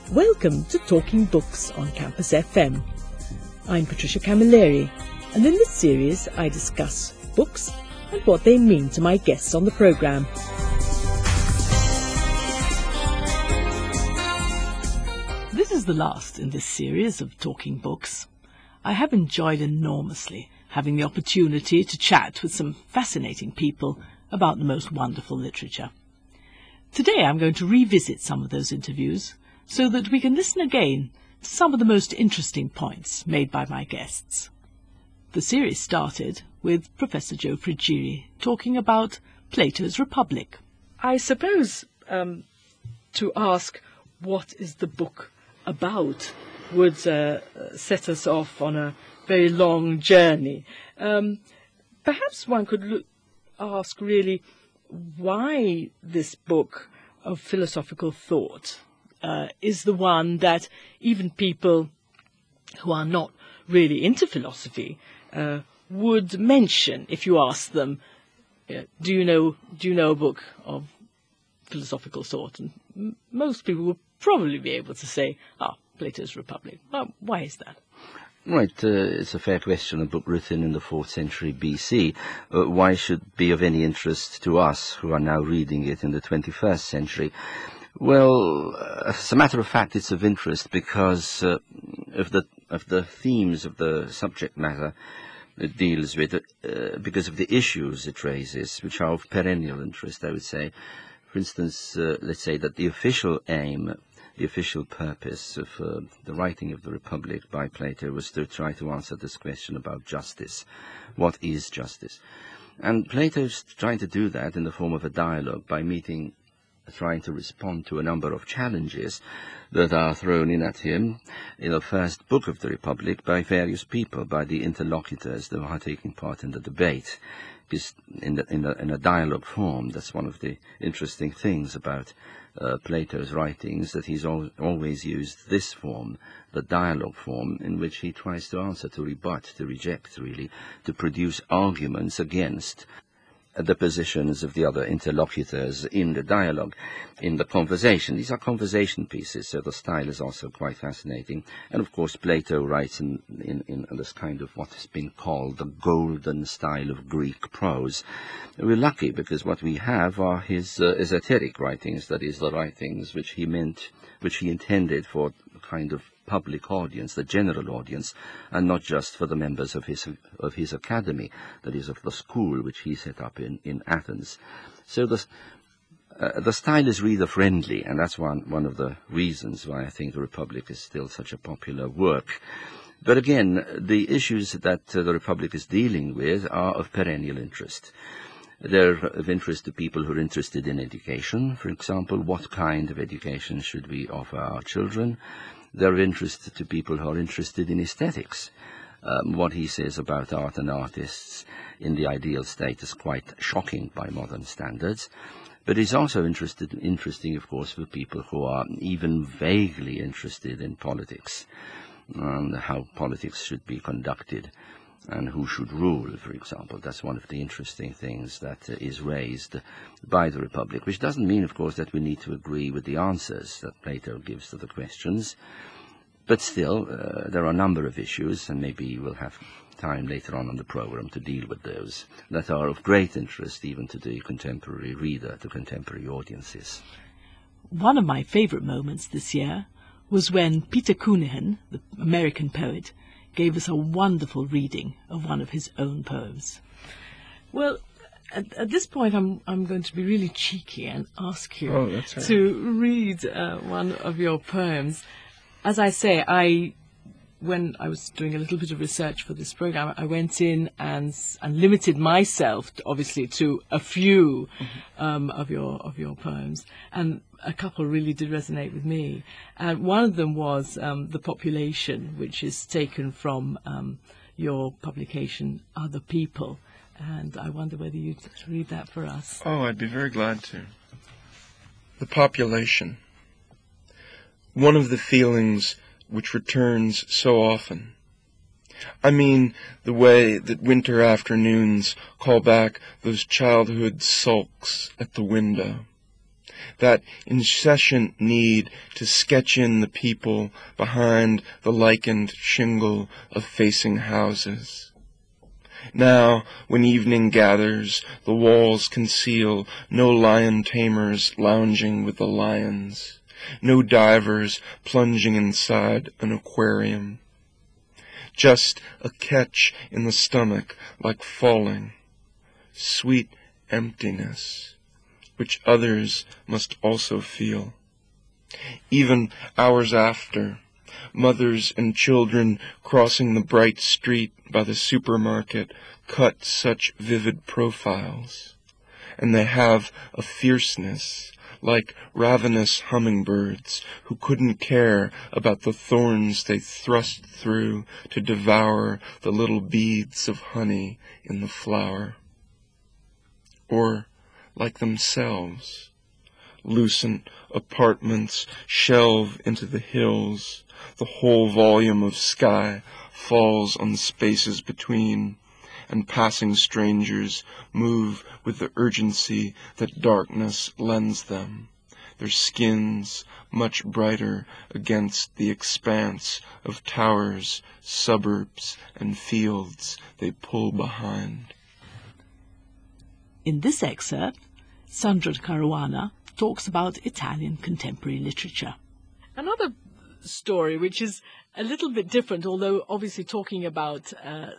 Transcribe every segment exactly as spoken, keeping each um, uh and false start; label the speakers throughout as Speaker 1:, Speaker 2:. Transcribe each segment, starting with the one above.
Speaker 1: Welcome to Talking Books on Campus F M. I'm Patricia Camilleri, and in this series I discuss books and what they mean to my guests on the programme. This is the last in this series of Talking Books. I have enjoyed enormously having the opportunity to chat with some fascinating people about the most wonderful literature. Today I'm going to revisit some of those interviews so that we can listen again to some of the most interesting points made by my guests. The series started with Professor Joe Frigieri talking about Plato's Republic. I suppose um, to ask what is the book about would uh, set us off on a very long journey. Um, perhaps one could look, ask really why this book of philosophical thought uh, is the one that even people who are not really into philosophy uh, would mention if you ask them, uh, do you know do you know a book of philosophical thought? And m- most people would probably be able to say, ah, Plato's Republic. Well, why is that?
Speaker 2: Right, uh, it's a fair question. A book written in the fourth century B C. Uh, why should it be of any interest to us who are now reading it in the twenty-first century? Well, uh, as a matter of fact, it's of interest because uh, of the of the themes of the subject matter it deals with, uh, because of the issues it raises, which are of perennial interest, I would say. For instance, uh, let's say that the official aim, the official purpose of uh, the writing of the Republic by Plato was to try to answer this question about justice. What is justice? And Plato's trying to do that in the form of a dialogue by meeting, trying to respond to a number of challenges that are thrown in at him in the first book of the Republic by various people, by the interlocutors that are taking part in the debate. Because in, the, in, the, in a dialogue form, that's one of the interesting things about uh, Plato's writings, that he's al- always used this form, the dialogue form, in which he tries to answer, to rebut, to reject, really, to produce arguments against the positions of the other interlocutors in the dialogue, in the conversation. These are conversation pieces, so the style is also quite fascinating. And of course, Plato writes in, in, in this kind of what has been called the golden style of Greek prose. We're lucky because what we have are his uh, esoteric writings, that is, the writings which he meant, which he intended for a kind of public audience, the general audience, and not just for the members of his of his academy, that is, of the school which he set up in, in Athens. So the uh, the style is reader-friendly, and that's one, one of the reasons why I think the Republic is still such a popular work. But again, the issues that uh, the Republic is dealing with are of perennial interest. They're of interest to people who are interested in education. For example, what kind of education should we offer our children? They're of interest to people who are interested in aesthetics. Um, what he says about art and artists in the ideal state is quite shocking by modern standards. But it's also interested, interesting, of course, for people who are even vaguely interested in politics and how politics should be conducted and who should rule, for example. That's one of the interesting things that uh, is raised by the Republic, which doesn't mean, of course, that we need to agree with the answers that Plato gives to the questions. But still, uh, there are a number of issues, and maybe we'll have time later on in the program to deal with those, that are of great interest even to the contemporary reader, to contemporary audiences.
Speaker 1: One of my favourite moments this year was when Peter Cunningham, the American poet, gave us a wonderful reading of one of his own poems. Well, at, at this point, I'm I'm going to be really cheeky and ask you
Speaker 3: oh, that's right.
Speaker 1: to read uh, one of your poems. As I say, I when I was doing a little bit of research for this program, I went in and and limited myself, to, obviously, to a few mm-hmm. um, of your of your poems, and a couple really did resonate with me. And one of them was um, The Population, which is taken from um, your publication, Other People. And I wonder whether you'd read that for us.
Speaker 3: Oh, I'd be very glad to. The population. One of the feelings which returns so often. I mean, the way that winter afternoons call back those childhood sulks at the window. that incessant need to sketch in the people behind the lichened shingle of facing houses. Now, when evening gathers, the walls conceal no lion tamers lounging with the lions, no divers plunging inside an aquarium. Just a catch in the stomach like falling, sweet emptiness, which others must also feel. Even hours after, mothers and children crossing the bright street by the supermarket cut such vivid profiles, and they have a fierceness like ravenous hummingbirds who couldn't care about the thorns they thrust through to devour the little beads of honey in the flower. Or, like themselves, lucent apartments shelve into the hills, the whole volume of sky falls on the spaces between, and passing strangers move with the urgency that darkness lends them, their skins much brighter against the expanse of towers, suburbs, and fields they pull behind.
Speaker 1: In this excerpt, Sandra Caruana talks about Italian contemporary literature. Another story, which is a little bit different, although obviously talking about uh,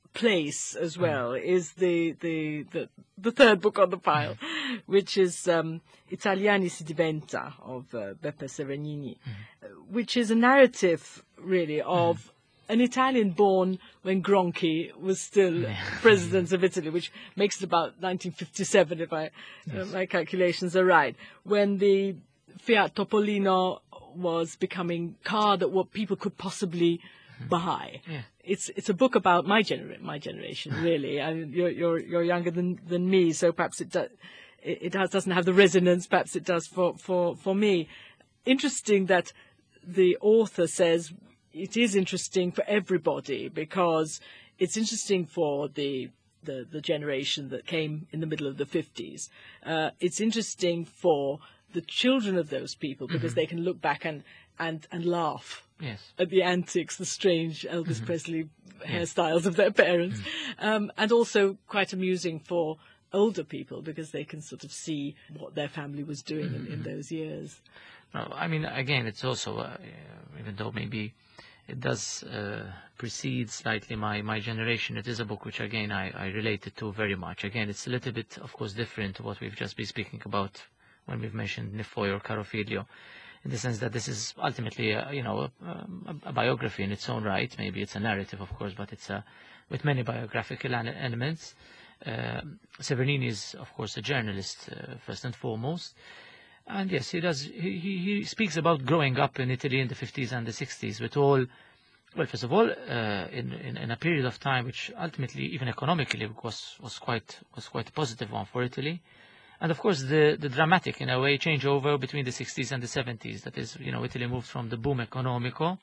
Speaker 1: place as well, mm. is the, the the the third book on the pile, mm. which is um, Italiani si diventa of uh, Beppe Severnini, mm. which is a narrative really of mm. an Italian born when Gronchi was still yeah. president of Italy, which makes it about nineteen fifty-seven, if I yes. uh, my calculations are right, when the Fiat Topolino was becoming car that what people could possibly buy. Yeah. It's it's a book about my gener my generation, really. I mean, you're you're you're younger than than me, so perhaps it does it, it has, doesn't have the resonance. Perhaps it does for for for me. Interesting that the author says it is interesting for everybody, because it's interesting for the the the generation that came in the middle of the fifties. Uh, it's interesting for the children of those people, because mm-hmm. they can look back and and and laugh
Speaker 4: yes.
Speaker 1: at the antics, the strange Elvis
Speaker 4: mm-hmm.
Speaker 1: Presley
Speaker 4: yes.
Speaker 1: hairstyles of their parents,
Speaker 4: mm-hmm.
Speaker 1: um, and also quite amusing for older people, because they can sort of see what their family was doing mm-hmm. in, in those years.
Speaker 4: No, I mean, again, it's also, uh, even though maybe it does uh, precede slightly my, my generation, it is a book which, again, I, I related to very much. Again, it's a little bit, of course, different to what we've just been speaking about when we've mentioned Nifoy or Caro Figlio, in the sense that this is ultimately, a, you know, a, a, a biography in its own right. Maybe it's a narrative, of course, but it's a, with many biographical elements. Uh, Severnini is, of course, a journalist, uh, first and foremost. And yes, he does. He, he, he speaks about growing up in Italy in the fifties and the sixties with all, well, first of all, uh, in, in, in a period of time which ultimately, even economically, was, was, quite, was quite a positive one for Italy. And of course, the, the dramatic, in a way, changeover between the sixties and the seventies. That is, you know, Italy moved from the boom economico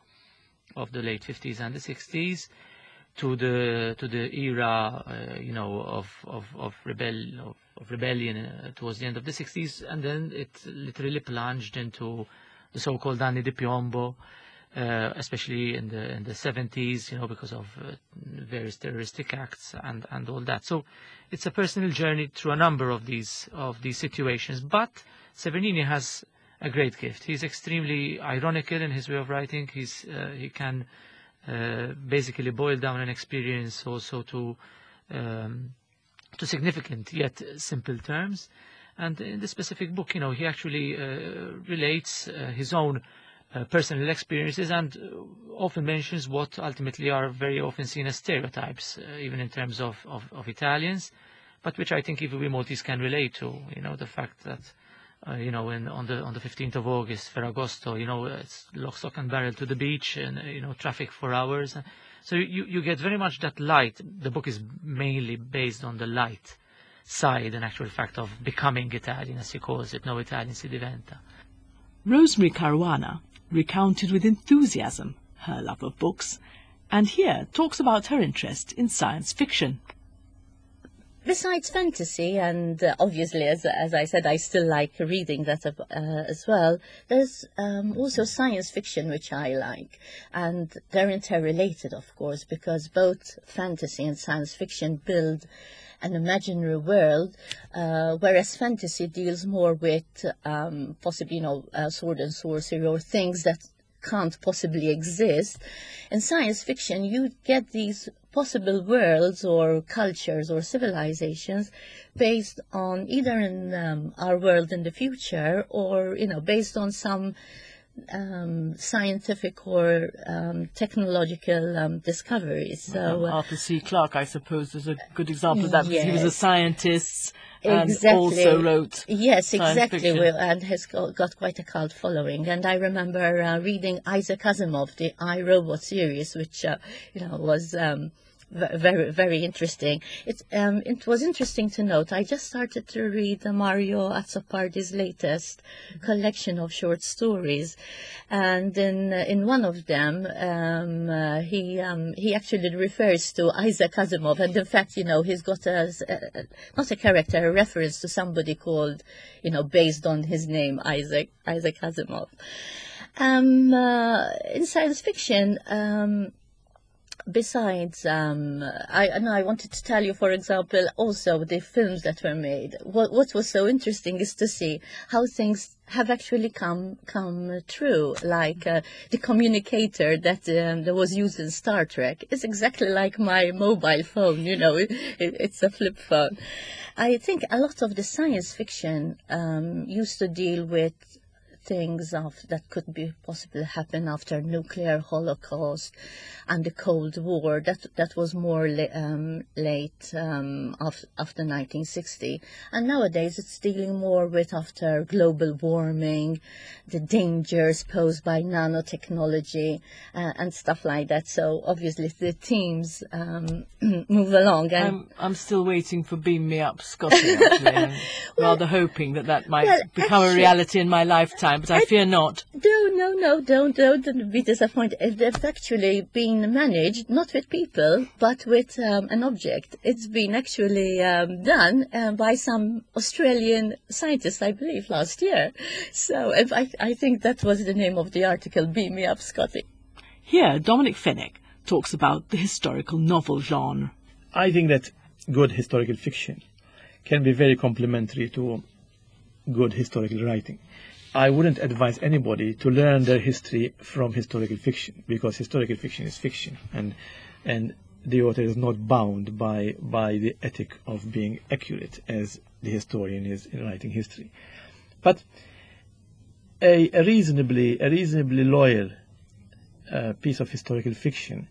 Speaker 4: of the late fifties and the sixties to the to the era, uh, you know, of of of, rebel, of, of rebellion uh, towards the end of the sixties, and then it literally plunged into the so-called anni di piombo, uh, especially in the in the seventies, you know, because of uh, various terroristic acts and and all that. So it's a personal journey through a number of these of these situations. But Severnini has a great gift. He's extremely ironical in his way of writing. He's uh, he can uh, basically boil down an experience also to um, to significant yet simple terms. And in this specific book, you know, he actually uh, relates uh, his own uh, personal experiences and uh, often mentions what ultimately are very often seen as stereotypes, uh, even in terms of, of, of Italians, but which I think even we Maltese can relate to. You know, the fact that, uh, you know, in, on the on the fifteenth of August, Ferragosto, you know, it's lock, stock and barrel to the beach, and uh, you know, traffic for hours. So you you get very much that light. The book is mainly based on the light side and actual fact of becoming Italian, as he calls it, no Italian si diventa.
Speaker 1: Rosemary Caruana recounted with enthusiasm her love of books, and here talks about her interest in science fiction.
Speaker 5: besides fantasy, and uh, obviously, as as I said, I still like reading that uh, as well. There's um, also science fiction, which I like, and they're interrelated, of course, because both fantasy and science fiction build an imaginary world, uh, whereas fantasy deals more with um, possibly, you know, uh, sword and sorcery or things that can't possibly exist. In science fiction, you get these possible worlds or cultures or civilizations based on either in um, our world in the future or, you know, based on some um, scientific or um, technological um, discoveries. So
Speaker 1: um, Arthur C. Clarke, I suppose, is a good example of that, because he was a
Speaker 5: yes.
Speaker 1: scientist and
Speaker 5: Exactly.
Speaker 1: also wrote
Speaker 5: Yes,
Speaker 1: science
Speaker 5: exactly,
Speaker 1: fiction.
Speaker 5: well, and has got, got quite a cult following. And I remember uh, reading Isaac Asimov, the I, Robot series, which uh, you know was um, v- very very interesting. It um, it was interesting to note. I just started to read uh, Mario Azzopardi's latest collection of short stories, and in uh, in one of them um, uh, he um, he actually refers to Isaac Asimov, and in fact, you know, he's got a, a not a character, a reference to somebody called, you know, based on his name, Isaac Isaac Asimov. Um, uh, in science fiction. Um, Besides, um, I, I know I wanted to tell you, for example, also the films that were made. What what was so interesting is to see how things have actually come come true. Like uh, the communicator that um, that was used in Star Trek is exactly like my mobile phone. You know, it, it, it's a flip phone. I think a lot of the science fiction um, used to deal with things of that could be possibly happen after nuclear holocaust and the Cold War. That that was more la- um, late um, af- after nineteen sixty, and nowadays it's dealing more with after global warming, the dangers posed by nanotechnology uh, and stuff like that. So obviously the themes um, move along. And
Speaker 1: I'm, I'm still waiting for Beam Me Up, Scotty, actually. I'm
Speaker 5: Well,
Speaker 1: rather hoping that that might
Speaker 5: well,
Speaker 1: become a
Speaker 5: actually-
Speaker 1: reality in my lifetime, but I, fear not.
Speaker 5: No, no, no, don't, don't, don't be disappointed. It's actually been managed, not with people, but with um, an object. It's been actually um, done um, by some Australian scientists, I believe, last year. So if I, I think that was the name of the article, Beam Me Up, Scotty.
Speaker 1: Here, Dominic Fenwick talks about the historical novel genre.
Speaker 6: I think that good historical fiction can be very complementary to good historical writing. I wouldn't advise anybody to learn their history from historical fiction, because historical fiction is fiction, and and the author is not bound by by the ethic of being accurate as the historian is in writing history. But a, a reasonably a reasonably loyal uh, piece of historical fiction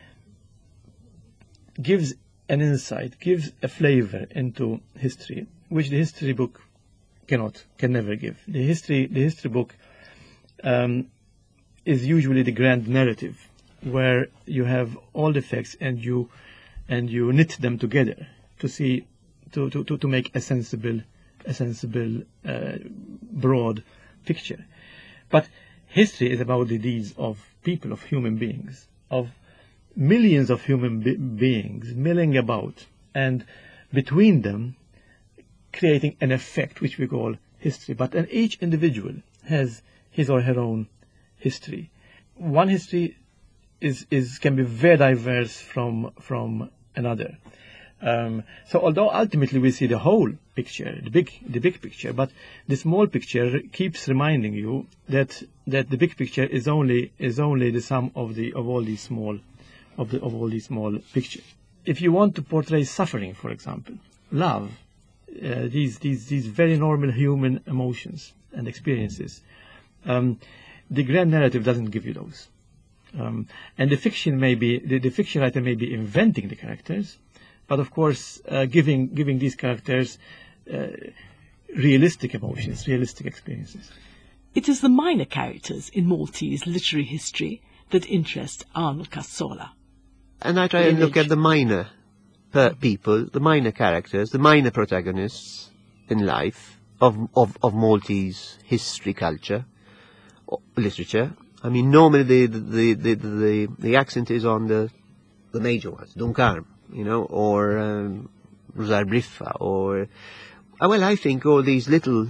Speaker 6: gives an insight, gives a flavor into history, which the history book cannot, can never give. The history, the history book um, is usually the grand narrative, where you have all the facts and you and you knit them together to see, to to, to, to make a sensible, a sensible, uh, broad picture. But history is about the deeds of people, of human beings, of millions of human be- beings milling about, and between them creating an effect which we call history. But and each individual has his or her own history. One history is, is can be very diverse from from another. Um, so although ultimately we see the whole picture, the big the big picture, but the small picture keeps reminding you that that the big picture is only is only the sum of the of all these small of the of all these small pictures. If you want to portray suffering, for example, love, Uh, these these these very normal human emotions and experiences, um, the grand narrative doesn't give you those, um, and the fiction may be the, the fiction writer may be inventing the characters, but of course uh, giving giving these characters uh, realistic emotions, realistic experiences.
Speaker 1: It is the minor characters in Maltese literary history that interest Arnold Cazzola.
Speaker 7: And I try and look at the minor per people, the minor characters, the minor protagonists in life of of, of Maltese history, culture, literature. I mean, normally the the the the, the accent is on the the major ones, Duncarm, you know, or um, Rosar Briffa, or, uh, well, I think all these little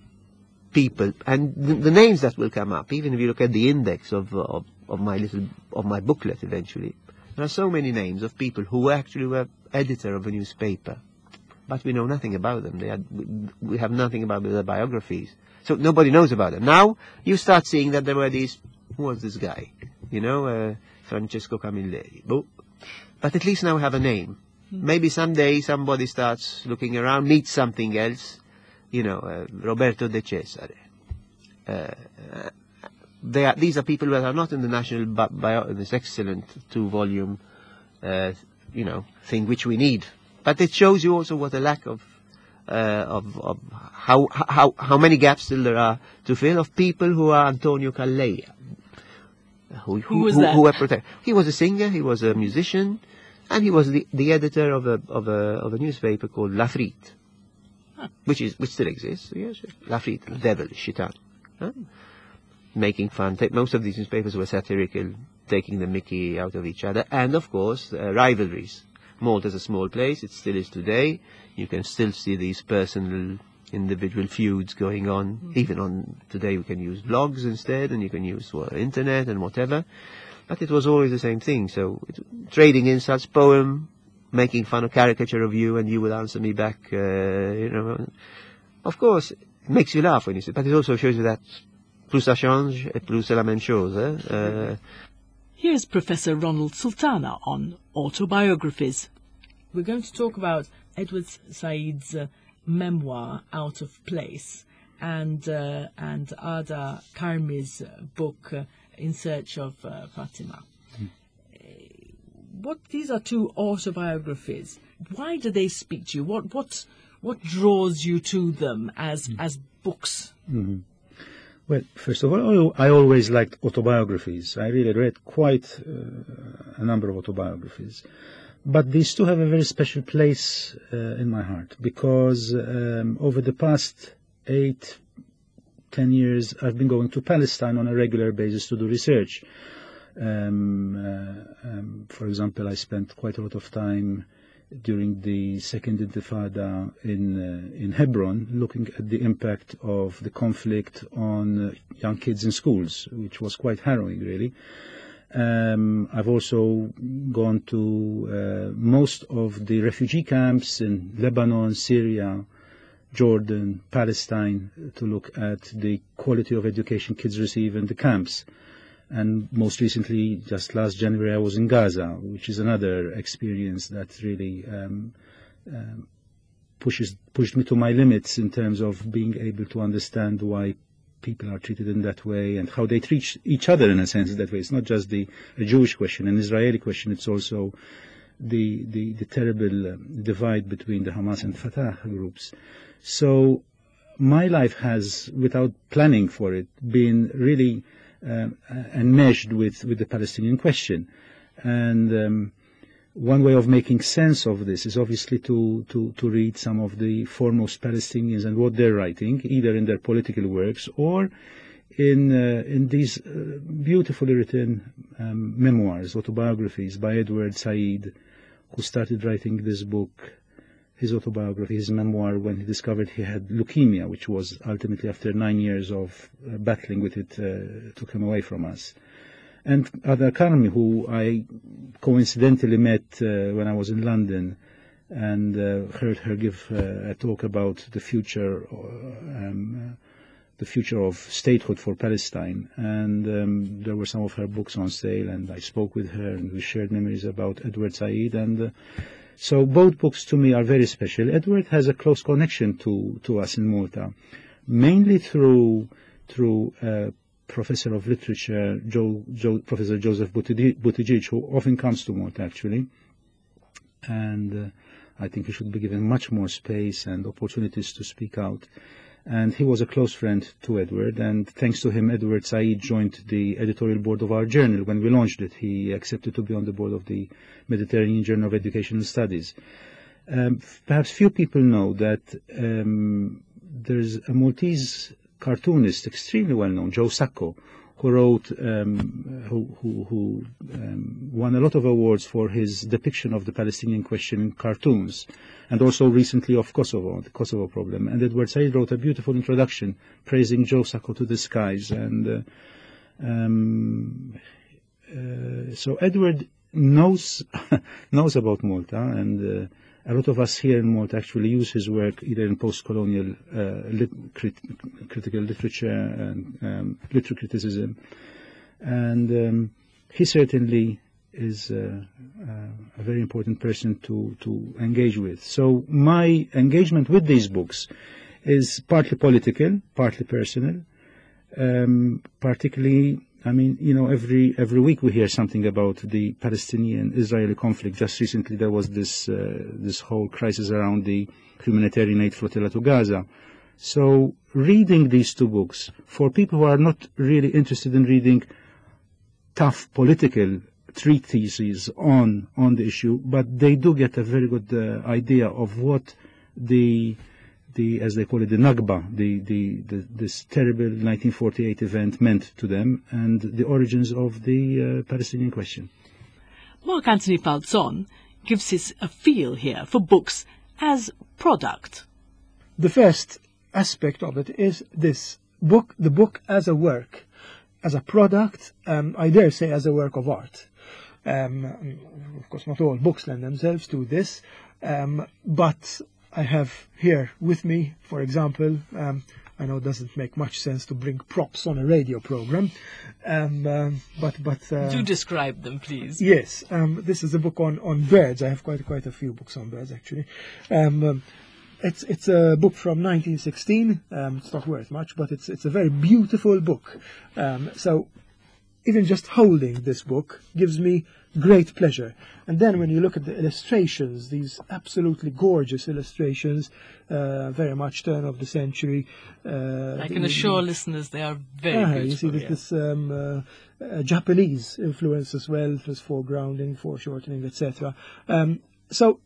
Speaker 7: people, and the, the names that will come up, even if you look at the index of, of, of my little, of my booklet eventually, there are so many names of people who actually were editor of a newspaper, but we know nothing about them. They had, we have nothing about their biographies. So nobody knows about them. Now you start seeing that there were these, who was this guy? You know, uh, Francesco Camilleri. Oh, but at least now we have a name. Mm. Maybe someday somebody starts looking around, meets something else. You know, uh, Roberto De Cesare. Uh, they are, these are people that are not in the national bi bio, this excellent two-volume, uh, you know, thing which we need. But it shows you also what a lack of, uh, of, of how, how, how many gaps still there are to fill of people who are Antonio Calleia. Who, who,
Speaker 1: who was
Speaker 7: who,
Speaker 1: that?
Speaker 7: Who were protect. He was a singer, he was a musician, and he was the, the editor of a, of a, of a newspaper called L'Afrique, huh. which is, which still exists. Yes, L'Afrique, the devil, Shaitan. Huh? Making fun. Most of these newspapers were satirical, taking the mickey out of each other, and of course, uh, rivalries. Malta is a small place, it still is today. You can still see these personal, individual feuds going on. Mm. Even on today we can use blogs instead, and you can use well, internet and whatever. But it was always the same thing. So it, trading insults, poem, making fun of caricature of you, and you will answer me back. Uh, you know, of course, it makes you laugh when you see it, but it also shows you that plus ça change, et plus c'est la même chose. Eh? Uh,
Speaker 1: Here's Professor Ronald Sultana on autobiographies. We're going to talk about Edward Said's uh, memoir, Out of Place, and uh, and Ada Karmi's uh, book, uh, In Search of uh, Fatima. Mm. Uh, what these are two autobiographies. Why do they speak to you? What what what draws you to them as mm. as books?
Speaker 8: Mm-hmm. Well, first of all, I always liked autobiographies. I really read quite uh, a number of autobiographies. But these two have a very special place uh, in my heart, because um, over the past eight, ten years, I've been going to Palestine on a regular basis to do research. Um, uh, um, for example, I spent quite a lot of time during the Second Intifada in uh, in Hebron, looking at the impact of the conflict on uh, young kids in schools, which was quite harrowing, really. Um, I've also gone to uh, most of the refugee camps in Lebanon, Syria, Jordan, Palestine, to look at the quality of education kids receive in the camps. And most recently, just last January, I was in Gaza, which is another experience that really um, um, pushes pushed me to my limits in terms of being able to understand why people are treated in that way and how they treat each other in a sense that way. It's not just the a Jewish question, an Israeli question. It's also the the, the terrible um, divide between the Hamas and Fatah groups. So my life has, without planning for it, been really Uh, enmeshed with, with the Palestinian question. And um, one way of making sense of this is obviously to, to, to read some of the foremost Palestinians and what they're writing, either in their political works or in, uh, in these uh, beautifully written um, memoirs, autobiographies by Edward Said, who started writing this book, his autobiography, his memoir, when he discovered he had leukemia, which was ultimately, after nine years of uh, battling with it, uh, took him away from us. And Ada Karmi, who I coincidentally met uh, when I was in London, and uh, heard her give uh, a talk about the future, um, uh, the future of statehood for Palestine. And um, there were some of her books on sale, and I spoke with her, and we shared memories about Edward Said. And uh, So both books to me are very special. Edward has a close connection to, to us in Malta, mainly through through uh, Professor of Literature, Joe, Joe, Professor Joseph Buttigieg, who often comes to Malta actually, and uh, I think he should be given much more space and opportunities to speak out. And he was a close friend to Edward, and thanks to him, Edward Said joined the editorial board of our journal. When we launched it, he accepted to be on the board of the Mediterranean Journal of Educational Studies. Um, perhaps few people know that um, there's a Maltese cartoonist, extremely well known, Joe Sacco, who wrote, um, who, who, who um, won a lot of awards for his depiction of the Palestinian question in cartoons, and also recently of Kosovo, the Kosovo problem. And Edward Said wrote a beautiful introduction praising Joe Sacco to the skies. And uh, um, uh, so Edward knows knows about Malta, and uh, a lot of us here in Malta actually use his work either in post-colonial uh, lit crit critical literature and um, literary criticism, and um, he certainly is uh, uh, a very important person to, to engage with. So my engagement with these books is partly political, partly personal, um, particularly I mean, you know, every every week we hear something about the Palestinian-Israeli conflict. Just recently there was this uh, this whole crisis around the humanitarian aid flotilla to Gaza. So reading these two books, for people who are not really interested in reading tough political treatises on, on the issue, but they do get a very good uh, idea of what the the, as they call it, the Nakba, the, the, the, this terrible nineteen forty-eight event meant to them, and the origins of the uh, Palestinian question.
Speaker 1: Mark Anthony Falzon gives us a feel here for books as product.
Speaker 9: The first aspect of it is this book, the book as a work, as a product, um, I dare say as a work of art. Um, of course, not all books lend themselves to this, um, but I have here with me, for example, um, I know it doesn't make much sense to bring props on a radio program, um, uh, but but uh,
Speaker 1: do describe them, please.
Speaker 9: Yes, um, this is a book on on birds. I have quite quite a few books on birds actually. Um, um, it's it's a book from nineteen sixteen. Um, it's not worth much, but it's it's a very beautiful book. Um, so even just holding this book gives me great pleasure. And then when you look at the illustrations, these absolutely gorgeous illustrations, uh, very much turn of the century. Uh,
Speaker 1: I can
Speaker 9: the,
Speaker 1: assure listeners they are very
Speaker 9: ah,
Speaker 1: beautiful.
Speaker 9: You see this,
Speaker 1: yeah.
Speaker 9: this um, uh, uh, Japanese influence as well. There's foregrounding, foreshortening, et cetera. Um, so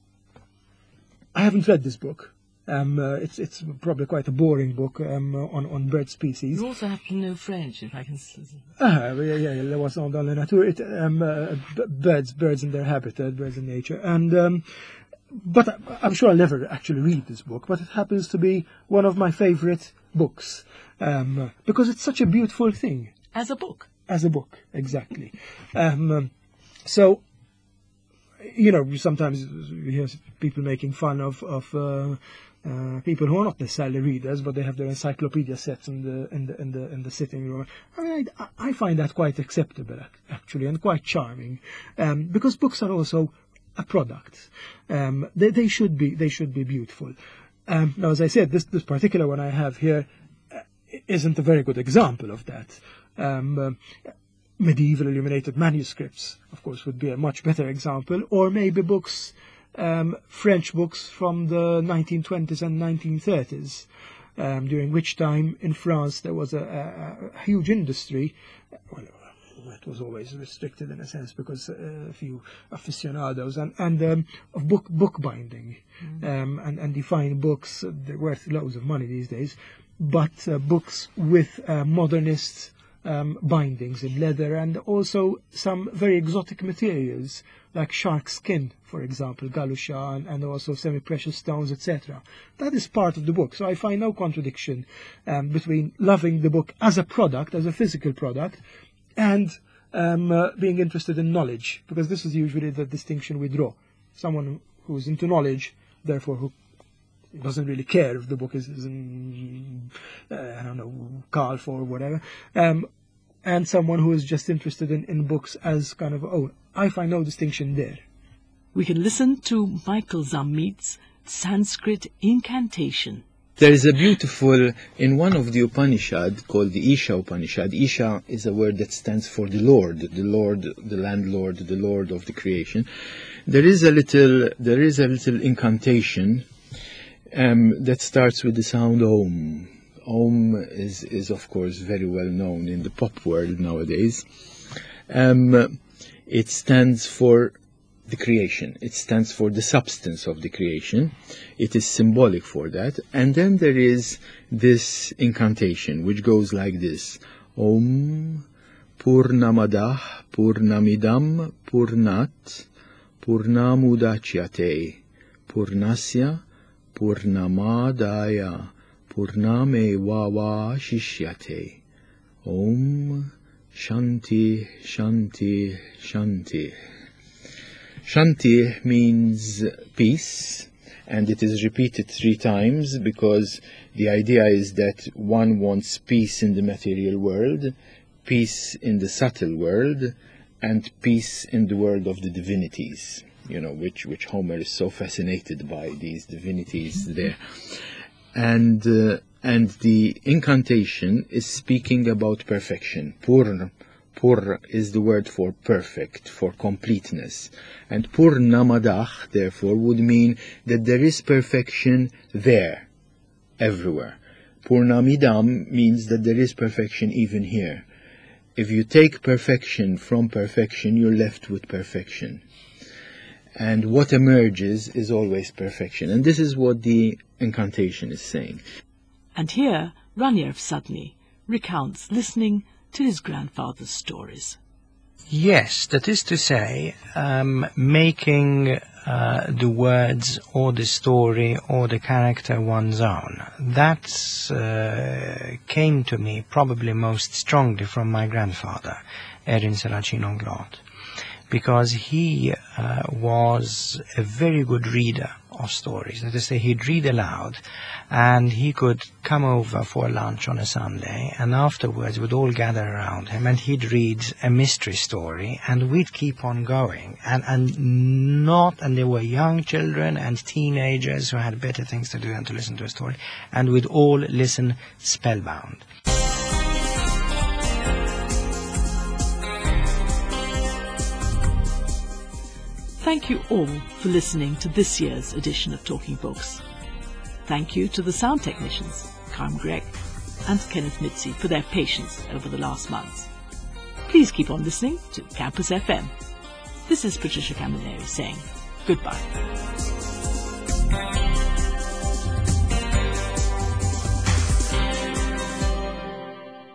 Speaker 9: I haven't read this book. Um, uh, it's it's probably quite a boring book um, on on bird species.
Speaker 1: You also have to know French, if I can.
Speaker 9: Ah, yeah, yeah, yeah. Was on dans la nature. It, um, uh, birds, birds in their habitat, birds in nature, and um, but I, I'm sure I'll never actually read this book. But it happens to be one of my favorite books um, because it's such a beautiful thing.
Speaker 1: As a book.
Speaker 9: As a book, exactly. Um, um, so. You know, sometimes you hear people making fun of of uh, uh, people who are not necessarily readers, but they have their encyclopedia sets in the in the in the in the sitting room. I, I find that quite acceptable, actually, and quite charming, um, because books are also a product. Um, they they should be they should be beautiful. Um, now, as I said, this this particular one I have here uh, isn't a very good example of that. Um, uh, Medieval illuminated manuscripts, of course, would be a much better example, or maybe books, um, French books from the nineteen twenties and nineteen thirties, um, during which time in France there was a, a, a huge industry. Well, it was always restricted in a sense because uh, a few aficionados and, and um, of book book binding, mm-hmm. um, and and define books. Uh, they're worth loads of money these days, but uh, books with uh, modernist. Um, bindings in leather, and also some very exotic materials like shark skin, for example, galusha, and, and also semi-precious stones, et cetera. That is part of the book, so I find no contradiction um, between loving the book as a product, as a physical product, and um, uh, being interested in knowledge, because this is usually the distinction we draw. Someone who is into knowledge, therefore who doesn't really care if the book is, is in, uh, I don't know, Calf or whatever, um, and someone who is just interested in, in books as kind of, oh, I find no distinction there.
Speaker 1: We can listen to Michael Zammit's Sanskrit incantation.
Speaker 3: There is a beautiful, in one of the Upanishad called the Isha Upanishad. Isha is a word that stands for the Lord, the Lord, the landlord, the Lord of the creation. There is a little, there is a little incantation Um, that starts with the sound Om. Om is, is of course very well known in the pop world nowadays. Um, it stands for the creation. It stands for the substance of the creation. It is symbolic for that. And then there is this incantation which goes like this. Om Purnamadah Purnamidam Purnat Purnamudachyate Purnasya Purnamadaya Purnamevava Shishyate. Om Shanti Shanti Shanti. Shanti means peace, and it is repeated three times because the idea is that one wants peace in the material world, peace in the subtle world, and peace in the world of the divinities, you know, which, which Homer is so fascinated by, these divinities there. And, uh, and the incantation is speaking about perfection. Pur, pur is the word for perfect, for completeness. And Purnamadah, therefore, would mean that there is perfection there, everywhere. Purnamidam means that there is perfection even here. If you take perfection from perfection, you're left with perfection. And what emerges is always perfection. And this is what the incantation is saying.
Speaker 1: And here, Ranier Sudney recounts listening to his grandfather's stories.
Speaker 10: Yes, that is to say, um, making uh, the words or the story or the character one's own. That uh, came to me probably most strongly from my grandfather, Erin Selachinon Glad, because he uh, was a very good reader of stories. That is to say, he'd read aloud, and he could come over for lunch on a Sunday, and afterwards we'd all gather around him, and he'd read a mystery story, and we'd keep on going. And, and not, and there were young children and teenagers who had better things to do than to listen to a story, and we'd all listen spellbound.
Speaker 1: Thank you all for listening to this year's edition of Talking Books. Thank you to the sound technicians, Carm Gregg and Kenneth Mitzi, for their patience over the last months. Please keep on listening to Campus F M. This is Patricia Camilleri saying goodbye.